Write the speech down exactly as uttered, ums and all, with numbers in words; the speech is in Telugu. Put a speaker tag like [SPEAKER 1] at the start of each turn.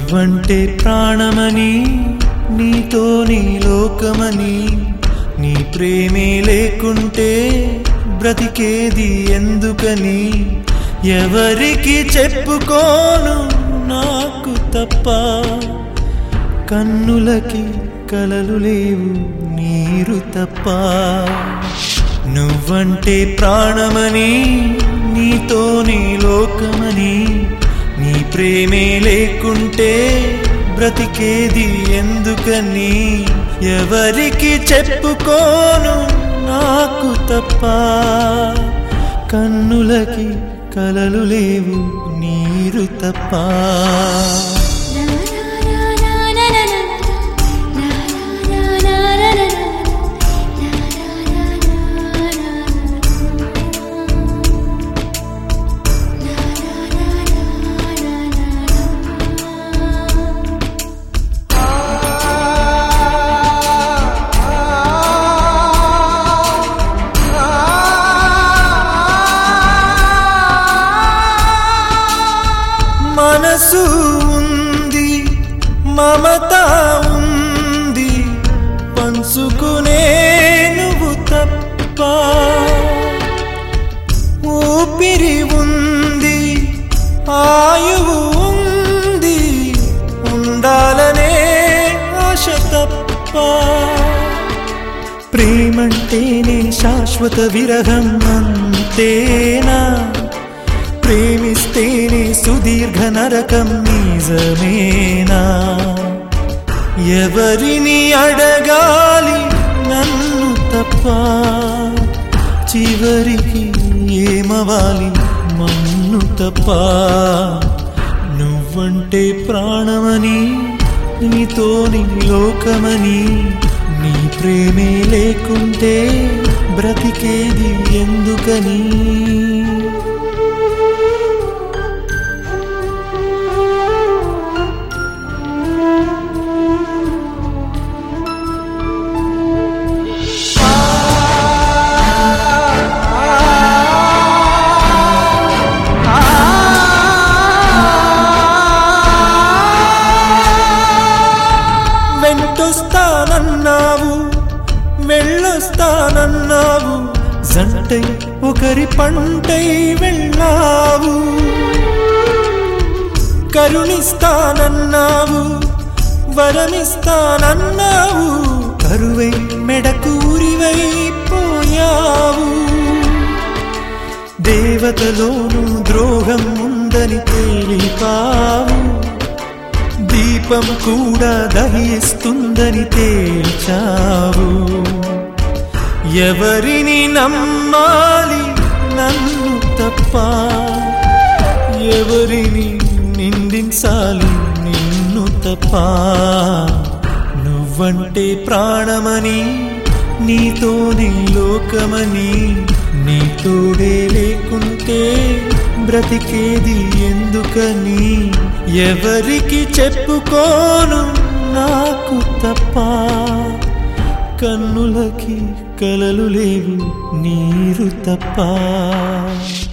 [SPEAKER 1] నువ్వంటే ప్రాణమని, నీతోని లోకమని, నీ ప్రేమే లేకుంటే బ్రతికేది ఎందుకని, ఎవరికి చెప్పుకోను నాకు తప్ప, కన్నులకి కలలు లేవు నీరు తప్ప. నువ్వంటే ప్రాణమని, నీతోని లోకమని, నీ ప్రేమే లేకుంటే బ్రతికేది ఎందుకని, ఎవరికి చెప్పుకోను నాకు తప్ప, కన్నులకి కలలు లేవు నీరు తప్ప. మనసు ఉంది, మమత ఉంది, పంచుకునే నువ్వు తప్ప, ఊపిరి ఉంది, ఆయువు ఉంది, ఉండాలనే ఆశ తప్ప. ప్రేమంటేనే శాశ్వత విరహం అంతేనా, ప్రేమిస్తేనే సుదీర్ఘ నరకం నిజమేనా, ఎవరిని అడగాలి నన్ను తప్ప, చివరికి ఏమవాలి మన్ను తప్ప. నువ్వంటే ప్రాణమని, నీతోని లోకమని, నీ ప్రేమే లేకుంటే బ్రతికేది ఎందుకని. వెంటొస్తానన్నావు, వెళ్ళొస్తానన్నావు, జంటై ఒకరి పంటై వెళ్ళావు, కరుణిస్తానన్నావు, వరమిస్తానన్నావు, కరువై మెడకూరివై పోయావు. దేవతలోనూ ద్రోహం ఉందని తేలిపావు, దీపం కూడా దహిస్తుందని తేల్చావు. ఎవరిని నమ్మాలి నన్ను తప్ప, ఎవరిని నిందించాలి నిన్ను తప్ప. నువ్వంటే ప్రాణమని, నీతోని లోకమని, నీ తోడే లేకుంటే బ్రతికేది ఎందుకని, ఎవరికి చెప్పుకోను నాకు తప్ప, కన్నులకి కలలు లేవు నీరు తప్ప.